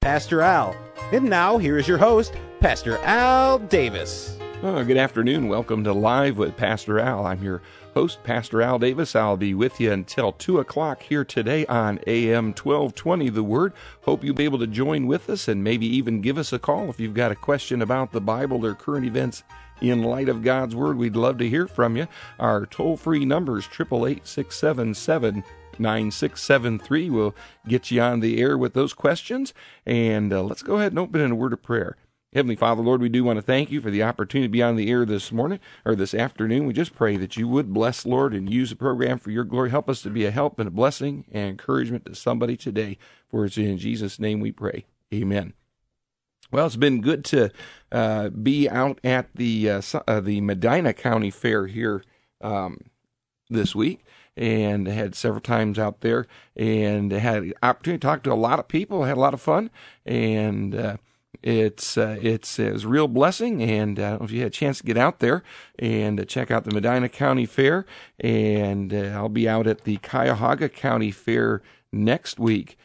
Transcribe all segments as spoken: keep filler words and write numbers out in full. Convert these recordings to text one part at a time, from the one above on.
Pastor Al. And now, here is your host, Pastor Al Davis. Oh, good afternoon. Welcome to Live with Pastor Al. I'm your host, Pastor Al Davis. I'll be with you until two o'clock here today on A M twelve twenty, The Word. Hope you'll be able to join with us and maybe even give us a call if you've got a question about the Bible or current events in light of God's Word. We'd love to hear from you. Our toll-free number is eight eight eight, six seven seven, nine six seven three. We'll get you on the air with those questions. And uh, let's go ahead and open in a word of prayer. Heavenly Father, Lord, we do want to thank you for the opportunity to be on the air this morning, or this afternoon. We just pray that you would bless, Lord, and use the program for your glory. Help us to be a help and a blessing and encouragement to somebody today. For it's in Jesus' name we pray. Amen. Well, it's been good to uh, be out at the uh, uh, the Medina County Fair here um, this week, and had several times out there, and had the opportunity to talk to a lot of people. Had a lot of fun, and uh, it's uh, it's it's a real blessing. And uh, I don't know if you had a chance to get out there and uh, check out the Medina County Fair, and uh, I'll be out at the Cuyahoga County Fair next week.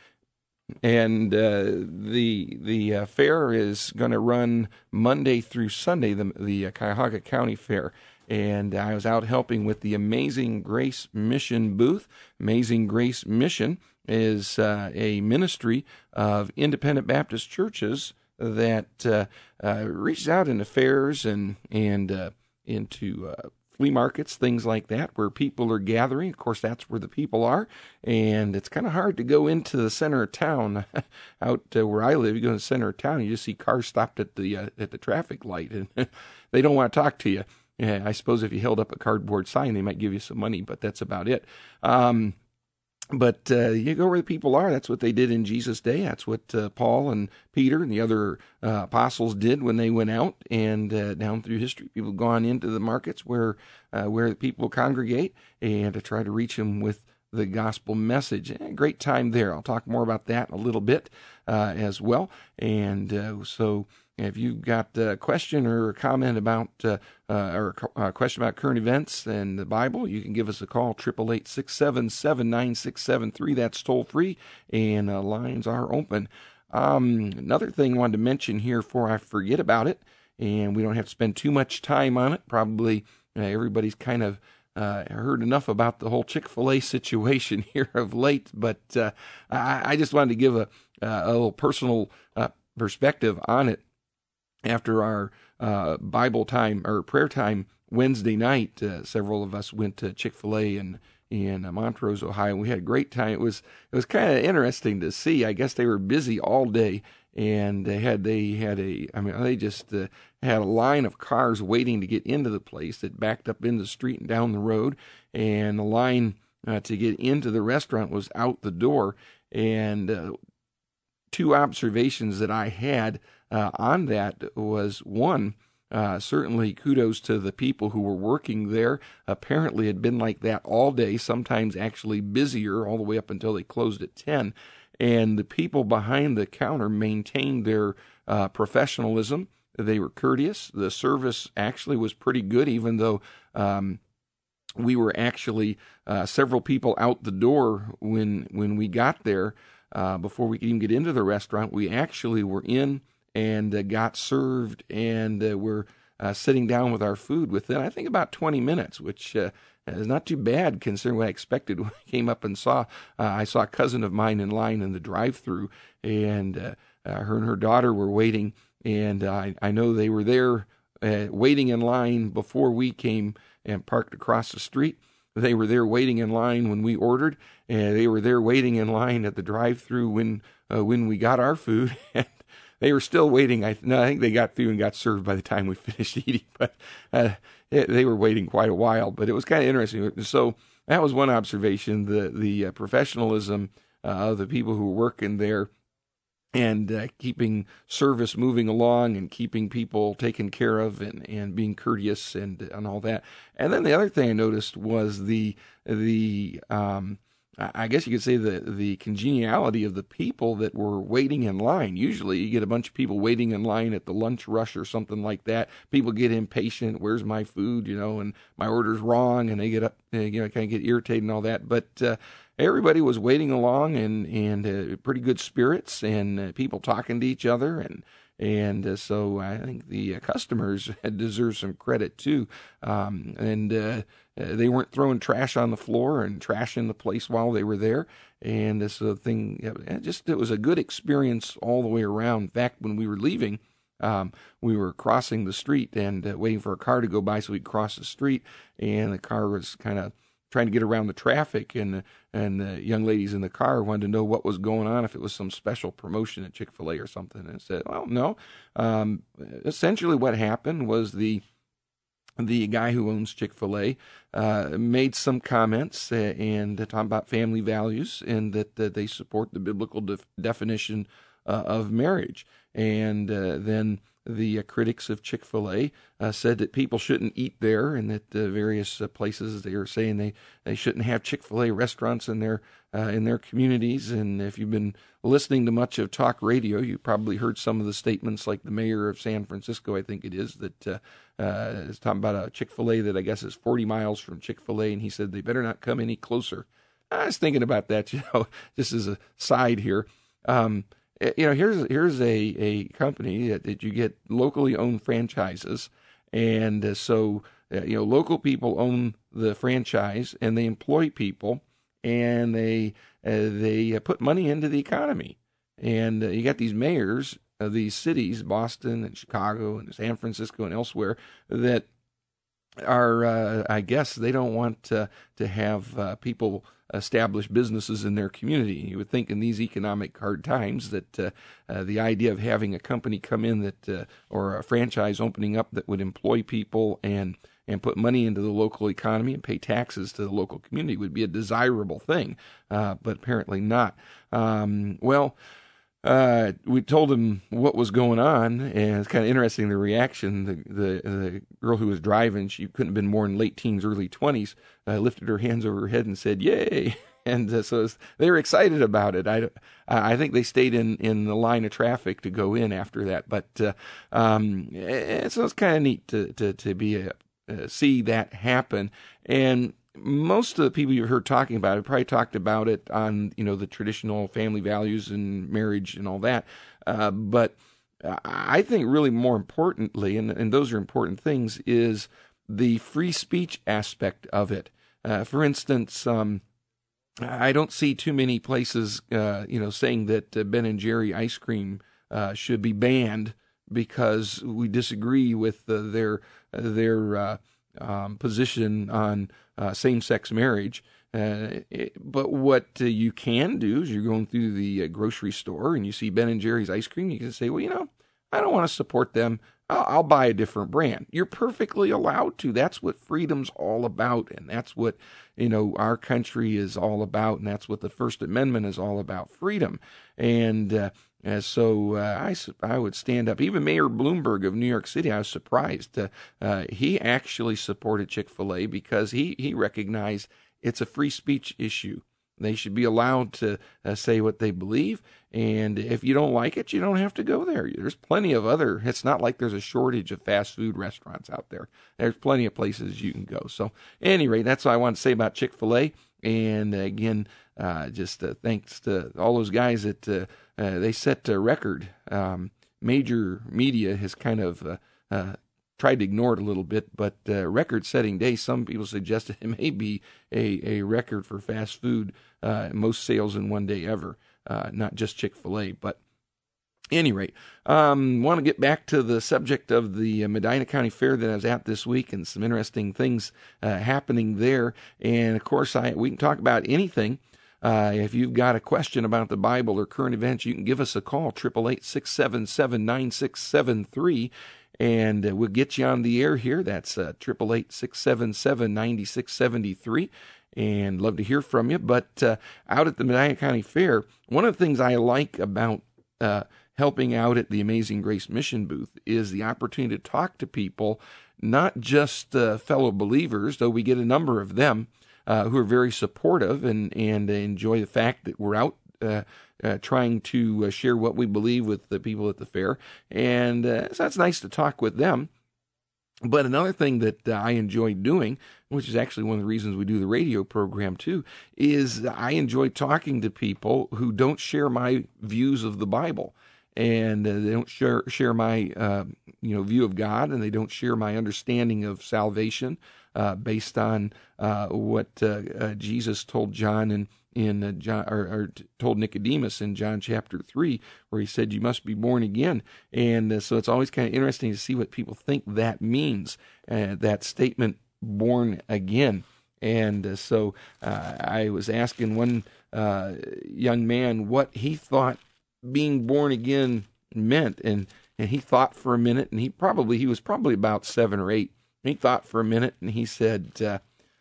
And uh, the the uh, fair is going to run Monday through Sunday, the, the uh, Cuyahoga County Fair. And I was out helping with the Amazing Grace Mission booth. Amazing Grace Mission is uh, a ministry of independent Baptist churches that uh, uh, reaches out into fairs and, and uh, into uh, flea markets, things like that, where people are gathering. Of course, that's where the people are, and it's kind of hard to go into the center of town. Out uh, where I live, you go to the center of town, you just see cars stopped at the uh, at the traffic light, and they don't want to talk to you. Yeah, I suppose if you held up a cardboard sign, they might give you some money, but that's about it. Um, But uh, you go where the people are. That's what they did in Jesus' day. That's what uh, Paul and Peter and the other uh, apostles did when they went out. And uh, down through history, people have gone into the markets where uh, where the people congregate and to try to reach them with the gospel message. A great time there. I'll talk more about that in a little bit uh, as well. And uh, so if you've got a question or a comment about, uh, uh, or a question about current events and the Bible, you can give us a call, eight eight eight, six seven seven, nine six seven three. That's toll free, and uh, lines are open. Um, another thing I wanted to mention here before I forget about it, and we don't have to spend too much time on it. Probably uh, everybody's kind of uh, heard enough about the whole Chick-fil-A situation here of late, but uh, I, I just wanted to give a, a little personal uh, perspective on it. After our uh, Bible time or prayer time Wednesday night, uh, several of us went to Chick-fil-A in in uh, Montrose, Ohio, and we had a great time. It was it was kind of interesting to see. I guess they were busy all day, and they had they had a I mean they just uh, had a line of cars waiting to get into the place that backed up in the street and down the road, and the line uh, to get into the restaurant was out the door. And uh, two observations that I had Uh, on that was, one, uh, certainly kudos to the people who were working there. Apparently it had been like that all day, sometimes actually busier all the way up until they closed at ten. And the people behind the counter maintained their uh, professionalism. They were courteous. The service actually was pretty good, even though um, we were actually uh, several people out the door when, when we got there. Uh, before we could even get into the restaurant, we actually were in and uh, got served, and uh, we're uh, sitting down with our food within, I think, about twenty minutes, which uh, is not too bad considering what I expected when I came up and saw. Uh, I saw a cousin of mine in line in the drive-thru, and uh, uh, her and her daughter were waiting, and uh, I, I know they were there uh, waiting in line before we came and parked across the street. They were there waiting in line when we ordered, and they were there waiting in line at the drive-thru when uh, when we got our food. They were still waiting. I, no, I think they got through and got served by the time we finished eating, but uh, it, they were waiting quite a while. But it was kind of interesting. So that was one observation, the the uh, professionalism uh, of the people who were working there, and uh, keeping service moving along and keeping people taken care of, and, and being courteous and and all that. And then the other thing I noticed was the the um, I guess you could say the the congeniality of the people that were waiting in line. Usually you get a bunch of people waiting in line at the lunch rush or something like that. People get impatient. Where's my food? You know, and my order's wrong, and they get up, you know, kind of get irritated and all that. But uh, everybody was waiting along and and uh, pretty good spirits and uh, people talking to each other, and and uh, so I think the uh, customers deserve some credit too. Um, and uh, they weren't throwing trash on the floor and trashing the place while they were there. And this uh, thing, it just it was a good experience all the way around. In fact, when we were leaving, um, we were crossing the street and uh, waiting for a car to go by so we could cross the street, and the car was kind of trying to get around the traffic, and and the young ladies in the car wanted to know what was going on, if it was some special promotion at Chick-fil-A or something. And I said, well, no. Um, essentially what happened was the the guy who owns Chick-fil-A uh, made some comments uh, and uh, talking about family values, and that uh, they support the biblical def- definition uh, of marriage. And uh, then the uh, critics of Chick-fil-A uh, said that people shouldn't eat there, and that uh, various uh, places they were saying they, they shouldn't have Chick-fil-A restaurants in their uh, in their communities. And if you've been listening to much of talk radio, you probably heard some of the statements, like the mayor of San Francisco, I think it is, that uh, uh, is talking about a Chick-fil-A that I guess is forty miles from Chick-fil-A, and he said they better not come any closer. I was thinking about that, you know, just as a side here. Um, You know, here's here's a, a company that, that you get locally owned franchises, and uh, so uh, you know local people own the franchise, and they employ people, and they uh, they uh, put money into the economy, and uh, you got these mayors of these cities, Boston and Chicago and San Francisco and elsewhere, that are uh, I guess they don't want uh, to have uh, people establish businesses in their community. You would think in these economic hard times that uh, uh, the idea of having a company come in that uh, or a franchise opening up that would employ people and and put money into the local economy and pay taxes to the local community would be a desirable thing, uh, but apparently not. Um, well, Uh, we told him what was going on, and it's kind of interesting, the reaction. The, the the girl who was driving, she couldn't have been more in late teens, early twenties, uh, lifted her hands over her head and said, "Yay!" And uh, so was, they were excited about it. I, I think they stayed in, in the line of traffic to go in after that. But uh, um, so it's kind of neat to to to be a, uh, see that happen. And most of the people you've heard talking about it probably talked about it on, you know, the traditional family values and marriage and all that. Uh, but I think really more importantly, and, and those are important things, is the free speech aspect of it. Uh, for instance, um, I don't see too many places, uh, you know, saying that uh, Ben and Jerry ice cream uh, should be banned because we disagree with uh, their their uh, um, position on uh, same-sex marriage. Uh, it, but what uh, you can do is you're going through the uh, grocery store and you see Ben and Jerry's ice cream. You can say, well, you know, I don't want to support them. I'll, I'll buy a different brand. You're perfectly allowed to. That's what freedom's all about, and that's what, you know, our country is all about, and that's what the First Amendment is all about, freedom. And uh, uh, so uh, I, I would stand up. Even Mayor Bloomberg of New York City, I was surprised. Uh, uh, he actually supported Chick-fil-A because he, he recognized it's a free speech issue. They should be allowed to uh, say what they believe, and if you don't like it, you don't have to go there. There's plenty of other, it's not like there's a shortage of fast food restaurants out there. There's plenty of places you can go. So, at any rate, that's what I want to say about Chick-fil-A. And uh, again, uh, just uh, thanks to all those guys that uh, uh, they set a record. Um, major media has kind of uh, uh, tried to ignore it a little bit, but uh, record-setting day, some people suggested it may be a, a record for fast food, uh, most sales in one day ever, uh, not just Chick-fil-A. But at any rate, um, want to get back to the subject of the Medina County Fair that I was at this week, and some interesting things uh, happening there. And of course, I we can talk about anything. Uh, if you've got a question about the Bible or current events, you can give us a call, eight eight eight, six seven seven, nine six seven three. And uh, we'll get you on the air here. That's uh, eight eight eight, six seven seven, nine six seven three. And love to hear from you. But uh, out at the Medina County Fair, one of the things I like about uh, helping out at the Amazing Grace Mission booth is the opportunity to talk to people, not just uh, fellow believers, though we get a number of them uh, who are very supportive and, and enjoy the fact that we're out uh, uh, trying to uh, share what we believe with the people at the fair. And uh, so it's nice to talk with them. But another thing that uh, I enjoy doing, which is actually one of the reasons we do the radio program too, is I enjoy talking to people who don't share my views of the Bible, and uh, they don't share share my uh, you know view of God, and they don't share my understanding of salvation uh, based on uh, what uh, uh, Jesus told John and in uh, John, or, or told Nicodemus in John chapter three, where he said, you must be born again. And uh, so it's always kind of interesting to see what people think that means, uh, that statement, born again. And uh, so uh, I was asking one uh, young man what he thought being born again meant. And, and he thought for a minute, and he probably, he was probably about seven or eight. He thought for a minute, and he said, uh,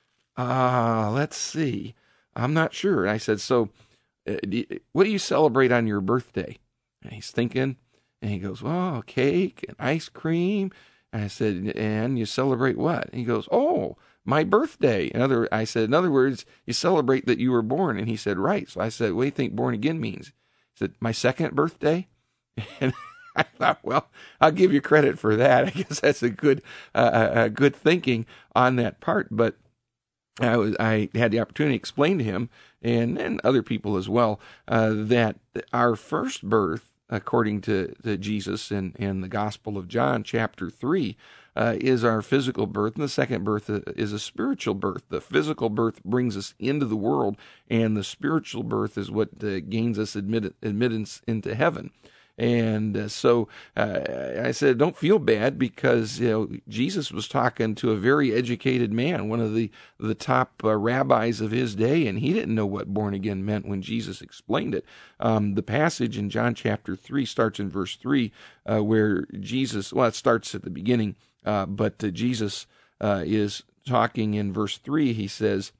uh, let's see. I'm not sure. And I said, so uh, do you, what do you celebrate on your birthday? And he's thinking, and he goes, well, cake and ice cream. And I said, and you celebrate what? And he goes, oh, my birthday. In other, I said, in other words, you celebrate that you were born. And he said, right. So I said, what do you think born again means? He said, my second birthday. And I thought, well, I'll give you credit for that. I guess that's a good, uh, a good thinking on that part. But I was, I had the opportunity to explain to him and, and other people as well, uh, that our first birth, according to, to Jesus in, in the Gospel of John, chapter three, uh, is our physical birth, and the second birth is a spiritual birth. The physical birth brings us into the world, and the spiritual birth is what uh, gains us admit, admittance into heaven. And uh, so uh, I said, don't feel bad, because you know Jesus was talking to a very educated man, one of the the top uh, rabbis of his day, and he didn't know what born again meant when Jesus explained it. Um, the passage in John chapter three starts in verse three, uh, where Jesus, well, it starts at the beginning, uh, but uh, Jesus uh, is talking in verse three. He says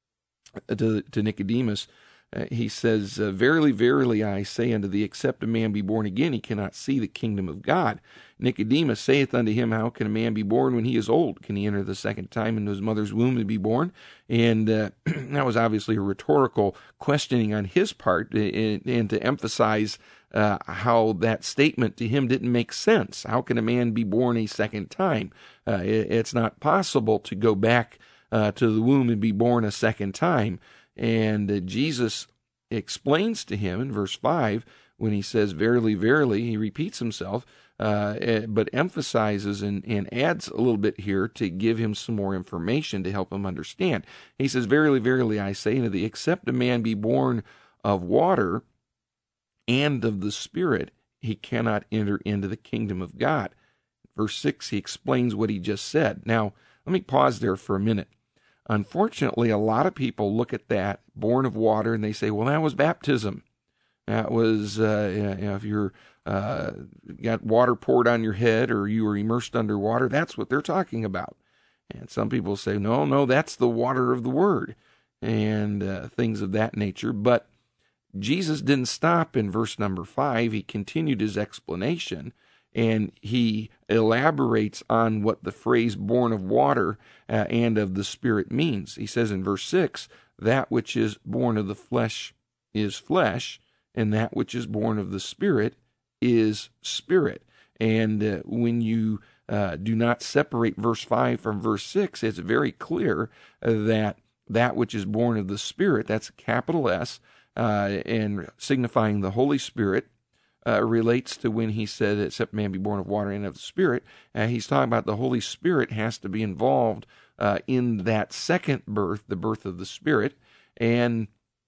to, to Nicodemus, Uh, he says, uh, verily, verily, I say unto thee, except a man be born again, he cannot see the kingdom of God. Nicodemus saith unto him, how can a man be born when he is old? Can he enter the second time into his mother's womb and be born? And uh, that was obviously a rhetorical questioning on his part, and, and to emphasize uh, how that statement to him didn't make sense. How can a man be born a second time? Uh, it, it's not possible to go back uh, to the womb and be born a second time. And uh, Jesus explains to him in verse five, when he says, verily, verily, he repeats himself, uh, but emphasizes and, and adds a little bit here to give him some more information to help him understand. He says, verily, verily, I say unto thee, except a man be born of water and of the Spirit, he cannot enter into the kingdom of God. Verse six, he explains what he just said. Now, let me pause there for a minute. Unfortunately, a lot of people look at that, born of water, and they say, well, that was baptism. That was, uh, you know, if you're uh, got water poured on your head or you were immersed under water, that's what they're talking about. And some people say, no, no, that's the water of the Word, and uh, things of that nature. But Jesus didn't stop in verse number five. He continued his explanation, and he elaborates on what the phrase born of water uh, and of the Spirit means. He says in verse six, that which is born of the flesh is flesh, and that which is born of the Spirit is spirit. And uh, when you uh, do not separate verse five from verse six, it's very clear uh, that that which is born of the Spirit, that's a capital S, uh, and signifying the Holy Spirit, Uh, relates to when he said, except man be born of water and of the Spirit. Uh, he's talking about the Holy Spirit has to be involved uh, in that second birth, the birth of the Spirit. And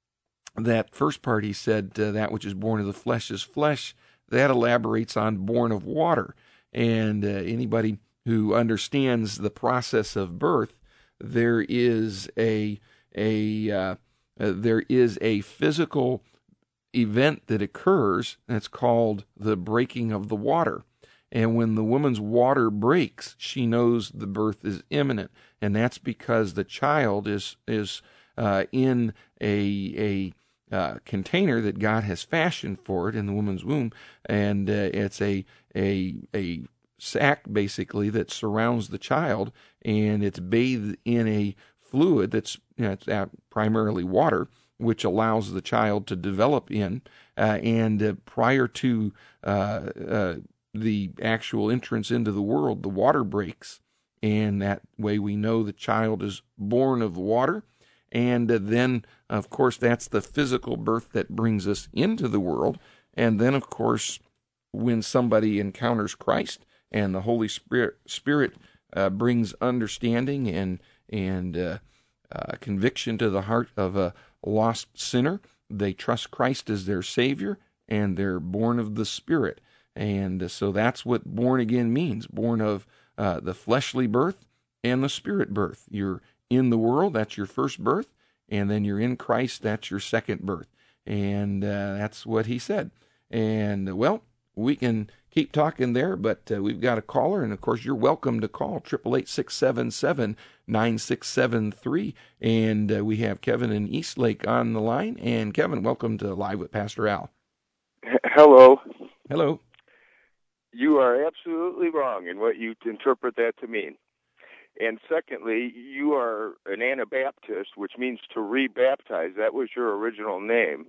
that first part, he said, uh, that which is born of the flesh is flesh. That elaborates on born of water. And uh, anybody who understands the process of birth, there is a a uh, uh, there is a physical event that occurs, and it's called the breaking of the water. And when the woman's water breaks, she knows the birth is imminent, and that's because the child is is uh, in a a uh, container that God has fashioned for it in the woman's womb, and uh, it's a a a sack basically that surrounds the child, and it's bathed in a fluid that's, you know, it's primarily water, which allows the child to develop in, uh, and uh, prior to uh, uh, the actual entrance into the world, the water breaks, and that way we know the child is born of water. And uh, then, of course, that's the physical birth that brings us into the world. And then, of course, when somebody encounters Christ and the Holy Spirit, Spirit uh, brings understanding and and uh, uh, conviction to the heart of a lost sinner, they trust Christ as their Savior, and they're born of the Spirit. And uh, so that's what born again means, born of uh, the fleshly birth and the Spirit birth. You're in the world, that's your first birth, and then you're in Christ, that's your second birth. And uh, that's what he said. And, uh, well, we can keep talking there, but uh, we've got a caller, and of course you're welcome to call, eight eight eight, six seven seven, nine six seven three. And uh, we have Kevin in Eastlake on the line. And Kevin, welcome to Live with Pastor Al. Hello. Hello. You are absolutely wrong in what you interpret that to mean. And secondly, you are an Anabaptist, which means to rebaptize. That was your original name.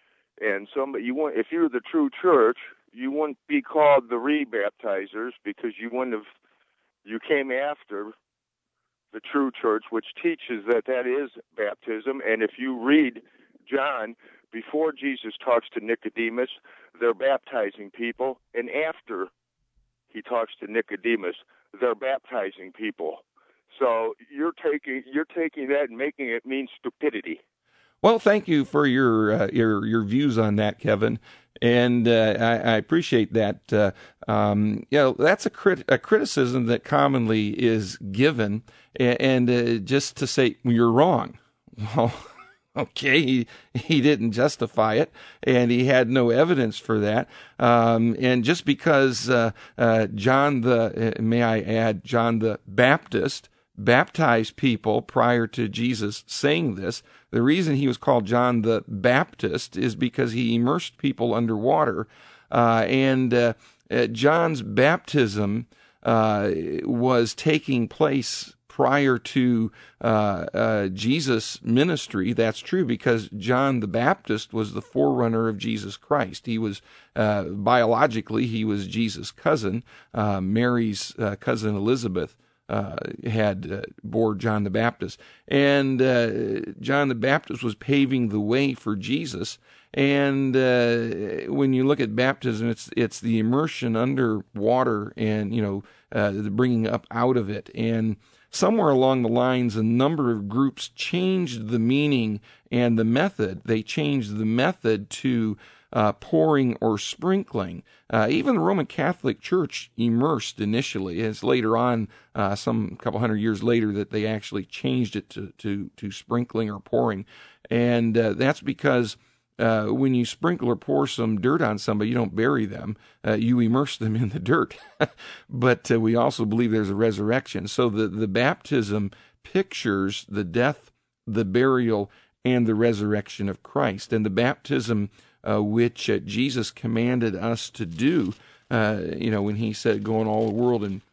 And somebody, you want, if you were the true church, you wouldn't be called the rebaptizers, because you wouldn't have, you came after the true church, which teaches that that is baptism. And if you read John, before Jesus talks to Nicodemus, they're baptizing people, and after he talks to Nicodemus, they're baptizing people. So you're taking you're taking that and making it mean stupidity. Well, thank you for your uh, your your views on that, Kevin, and uh, I, I appreciate that. Uh, um, you know, that's a, crit- a criticism that commonly is given, and, and uh, just to say you're wrong. Well, okay, he he didn't justify it, and he had no evidence for that. Um, and just because uh, uh, John the uh, may I add John the Baptist baptized people prior to Jesus saying this. The reason he was called John the Baptist is because he immersed people underwater, uh, and uh, uh, John's baptism uh, was taking place prior to uh, uh, Jesus' ministry. That's true, because John the Baptist was the forerunner of Jesus Christ. He was, uh, biologically, he was Jesus' cousin. Uh, Mary's uh, cousin Elizabeth Uh, had uh, bore John the Baptist, and uh, John the Baptist was paving the way for Jesus. And uh, when you look at baptism, it's it's the immersion under water, and you know uh, the bringing up out of it. And somewhere along the lines, a number of groups changed the meaning and the method. They changed the method to Uh, pouring or sprinkling. Uh, even the Roman Catholic Church immersed initially. It's later on, uh, some couple hundred years later, that they actually changed it to to, to sprinkling or pouring. And uh, that's because uh, when you sprinkle or pour some dirt on somebody, you don't bury them. Uh, you immerse them in the dirt. But uh, we also believe there's a resurrection. So the, the baptism pictures the death, the burial, and the resurrection of Christ. And the baptism Uh, which uh, Jesus commanded us to do, uh, you know, when he said, go in all the world and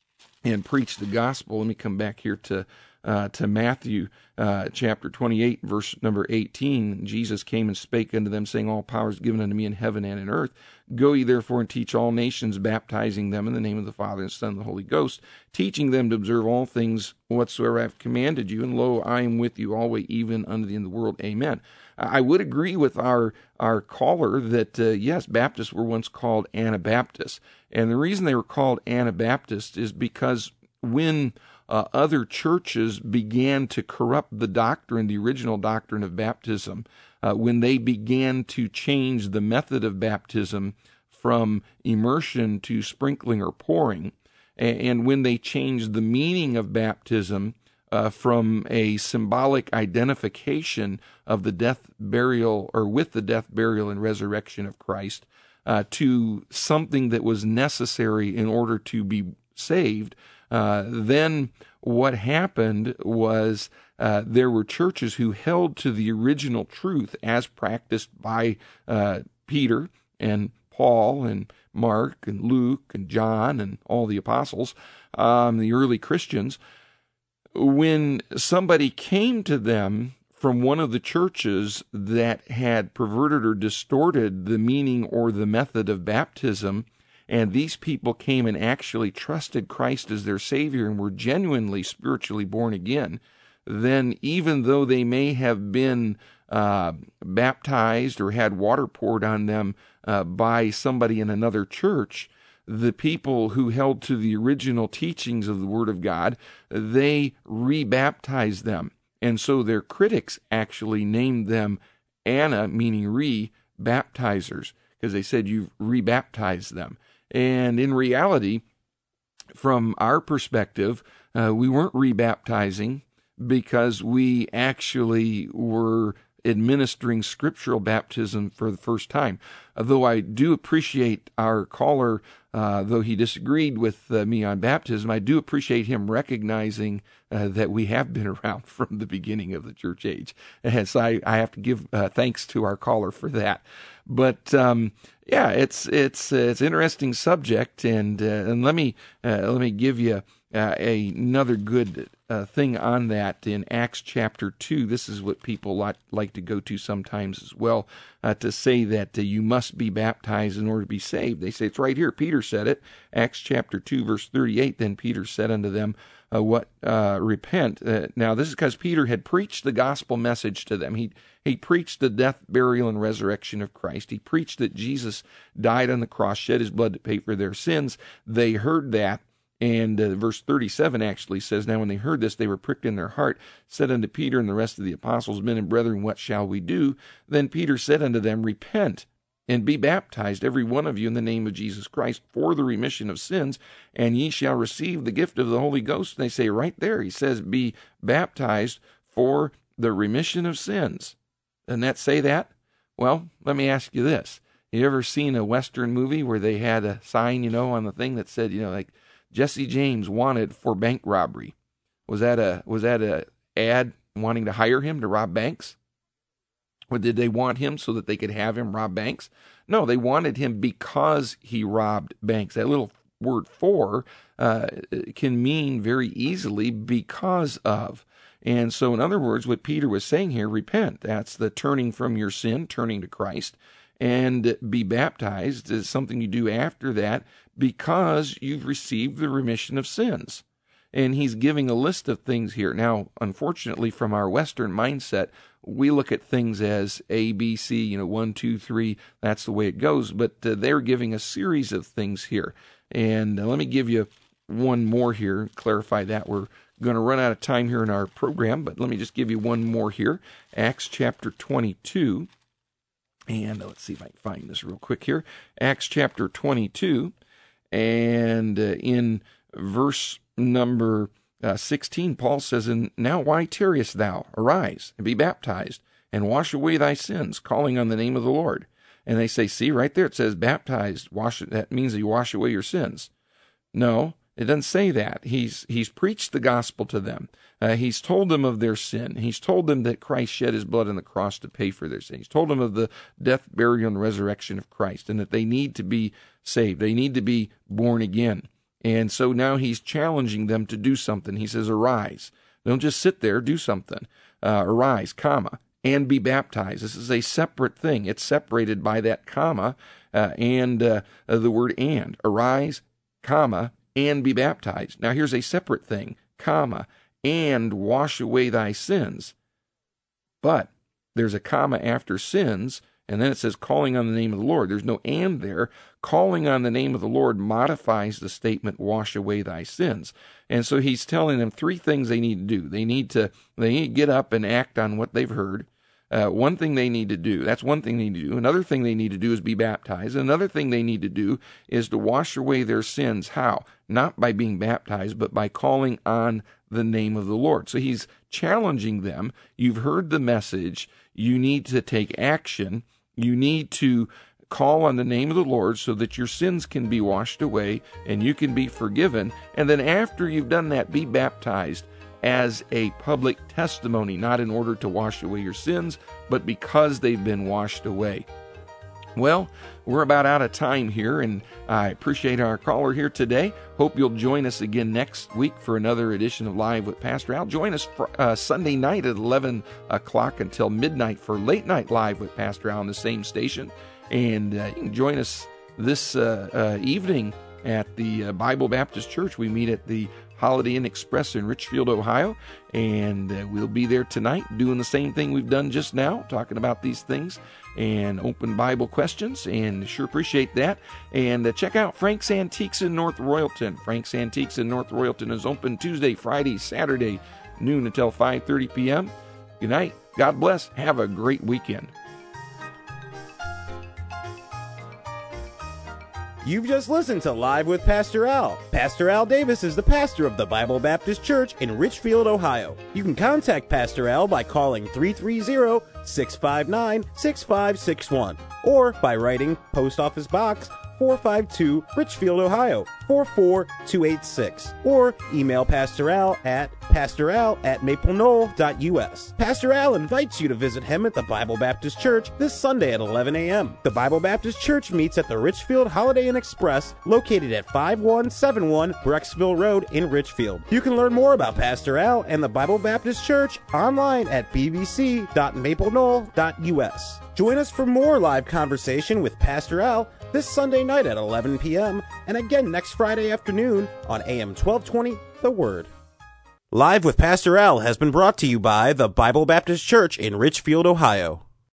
and preach the gospel. Let me come back here to uh, to Matthew uh, chapter twenty-eight, verse number eighteen. Jesus came and spake unto them, saying, all power is given unto me in heaven and in earth. Go ye therefore and teach all nations, baptizing them in the name of the Father and the Son and the Holy Ghost, teaching them to observe all things whatsoever I have commanded you. And lo, I am with you always, even unto the end of the world. Amen. I would agree with our our caller that, uh, yes, Baptists were once called Anabaptists. And the reason they were called Anabaptists is because when uh, other churches began to corrupt the doctrine, the original doctrine of baptism, uh, when they began to change the method of baptism from immersion to sprinkling or pouring, and, and when they changed the meaning of baptism Uh, from a symbolic identification of the death, burial, or with the death, burial, and resurrection of Christ uh, to something that was necessary in order to be saved, uh, then what happened was uh, there were churches who held to the original truth as practiced by uh, Peter and Paul and Mark and Luke and John and all the apostles, um, the early Christians. When somebody came to them from one of the churches that had perverted or distorted the meaning or the method of baptism, and these people came and actually trusted Christ as their Savior and were genuinely spiritually born again, then even though they may have been uh, baptized or had water poured on them uh, by somebody in another church, the people who held to the original teachings of the Word of God, they rebaptized them. And so their critics actually named them Anna, meaning re-baptizers, because they said you've rebaptized them. And in reality, from our perspective, uh, we weren't rebaptizing because we actually were administering scriptural baptism for the first time. Though I do appreciate our caller, uh, though he disagreed with uh, me on baptism, I do appreciate him recognizing uh, that we have been around from the beginning of the church age. And so I, I have to give uh, thanks to our caller for that. But um, yeah, it's it's uh, it's an interesting subject, and uh, and let me uh, let me give you uh, a, another good uh, thing on that in Acts chapter two. This is what people like, like to go to sometimes as well, uh, to say that uh, you must be baptized in order to be saved. They say it's right here. Peter said it, Acts chapter two, verse thirty-eight. Then Peter said unto them, uh, "What uh, repent?" Uh, now this is because Peter had preached the gospel message to them. He he preached the death, burial, and resurrection of Christ. He preached that Jesus died on the cross, shed his blood to pay for their sins. They heard that. And uh, verse thirty-seven actually says, "Now when they heard this, they were pricked in their heart, said unto Peter and the rest of the apostles, Men and brethren, what shall we do? Then Peter said unto them, Repent, and be baptized, every one of you, in the name of Jesus Christ, for the remission of sins, and ye shall receive the gift of the Holy Ghost." And they say right there, he says, be baptized for the remission of sins. Doesn't that say that? Well, let me ask you this. You ever seen a Western movie where they had a sign, you know, on the thing that said, you know, like, Jesse James wanted for bank robbery? Was that a was that a ad wanting to hire him to rob banks? Or did they want him so that they could have him rob banks? No, they wanted him because he robbed banks. That little word "for" uh, can mean very easily because of. And so, in other words, what Peter was saying here, repent. That's the turning from your sin, turning to Christ. And be baptized is something you do after that because you've received the remission of sins. And he's giving a list of things here. Now, unfortunately, from our Western mindset, we look at things as A, B, C, you know, one, two, three. That's the way it goes. But uh, they're giving a series of things here. And uh, let me give you one more here, clarify that. We're going to run out of time here in our program, but let me just give you one more here. Acts chapter twenty-two. And let's see if I can find this real quick here. Acts chapter twenty-two, and uh, in verse number uh, sixteen, Paul says, "And now why tarriest thou? Arise, and be baptized, and wash away thy sins, calling on the name of the Lord." And they say, see, right there it says baptized. Wash. That means that you wash away your sins. No, it doesn't say that. He's he's preached the gospel to them. Uh, he's told them of their sin. He's told them that Christ shed his blood on the cross to pay for their sin. He's told them of the death, burial, and resurrection of Christ, and that they need to be saved. They need to be born again. And so now he's challenging them to do something. He says, arise. Don't just sit there. Do something. Uh, arise, comma, and be baptized. This is a separate thing. It's separated by that comma uh, and uh, the word and. Arise, comma, and be baptized. Now here's a separate thing, comma, and wash away thy sins. But there's a comma after sins, and then it says calling on the name of the Lord. There's no and there. Calling on the name of the Lord modifies the statement, wash away thy sins. And so he's telling them three things they need to do. They need to, they need to get up and act on what they've heard. Uh, one thing they need to do, that's one thing they need to do. Another thing they need to do is be baptized. Another thing they need to do is to wash away their sins. How? Not by being baptized, but by calling on the name of the Lord. So he's challenging them. You've heard the message. You need to take action. You need to call on the name of the Lord so that your sins can be washed away and you can be forgiven. And then after you've done that, be baptized as a public testimony, not in order to wash away your sins, but because they've been washed away. Well, we're about out of time here, and I appreciate our caller here today. Hope you'll join us again next week for another edition of Live with Pastor Al. Join us for, uh, Sunday night at eleven o'clock until midnight for Late Night Live with Pastor Al on the same station. And uh, you can join us this uh, uh, evening at the uh, Bible Baptist Church. We meet at the Holiday Inn Express in Richfield, Ohio, and uh, we'll be there tonight doing the same thing we've done just now, talking about these things and open Bible questions, and sure appreciate that. And uh, check out Frank's Antiques in North Royalton. Frank's Antiques in North Royalton is open Tuesday, Friday, Saturday, noon until five thirty p.m. Good night. God bless. Have a great weekend. You've just listened to Live with Pastor Al. Pastor Al Davis is the pastor of the Bible Baptist Church in Richfield, Ohio. You can contact Pastor Al by calling three three zero, six five nine, six five six one or by writing Post Office Box four five two, Richfield, Ohio, four four two eight six, or email Pastor Al at pastoral at maple knoll dot u s. Pastor Al invites you to visit him at the Bible Baptist Church this Sunday at eleven a.m. The Bible Baptist Church meets at the Richfield Holiday Inn Express, located at five one seven one Brecksville Road in Richfield. You can learn more about Pastor Al and the Bible Baptist Church online at b b c dot maple knoll dot u s. Join us for more live conversation with Pastor Al this Sunday night at eleven p.m. and again next Friday afternoon on A M twelve twenty, The Word. Live with Pastor Al has been brought to you by the Bible Baptist Church in Richfield, Ohio.